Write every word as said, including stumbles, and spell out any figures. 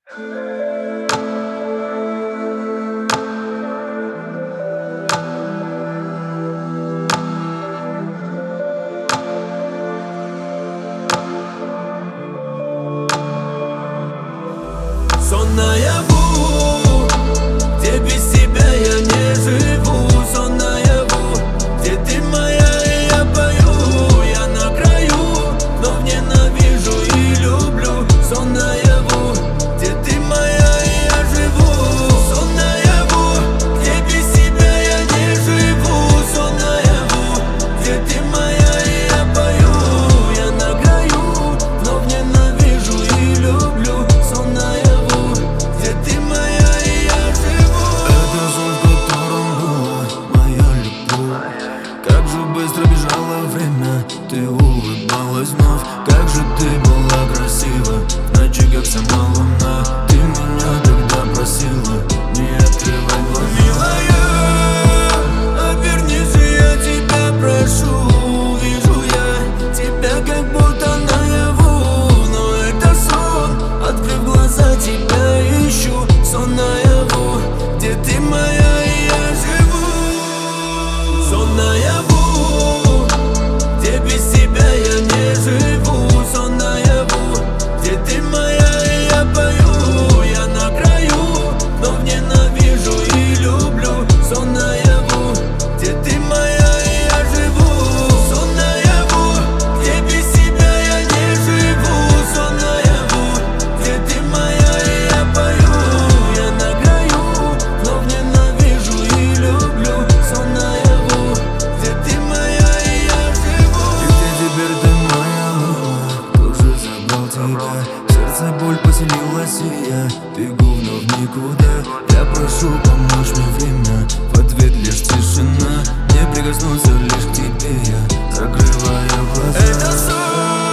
Сон наяву, где без тебя я не живу. Сон наяву, где ты моя и я пою. Я на краю, но ненавижу и люблю. Сон наяву, где ты моя и я живу. Сон наяву, где без тебя я не живу. Сон наяву, где ты моя и я пою. Я на краю, но ненавижу и люблю. Сон наяву, где ты моя и я живу. Это сон, в котором была моя любовь. Как же быстро бежало время, ты улыбалась вновь. Как же ты была красива, в ночи как сама луна. Ты меня тогда просила не открывать глаза. Милая, обернись, я тебя прошу. Вижу я тебя как будто наяву, но это сон. Открыв глаза, тебя ищу. Сон наяву, где ты моя и я живу. Сон наяву, где без тебя я не живу. Сон наяву, где ты моя и я пою. Я на краю, но ненавижу и люблю. Сон наяву, где ты моя и я живу. Сон наяву, где без тебя я не живу. Сон наяву, где ты моя и я пою. Я на краю, но ненавижу и люблю. Сон наяву, где ты моя и я живу. И где теперь ты моя луна? Кто же забрал тебя? В сердце боль поселилась и я бегу вновь никуда. Я прошу, помочь мне время, в ответ лишь тишина. Не прикоснуться лишь к тебе я, закрывая глаза. Это сон.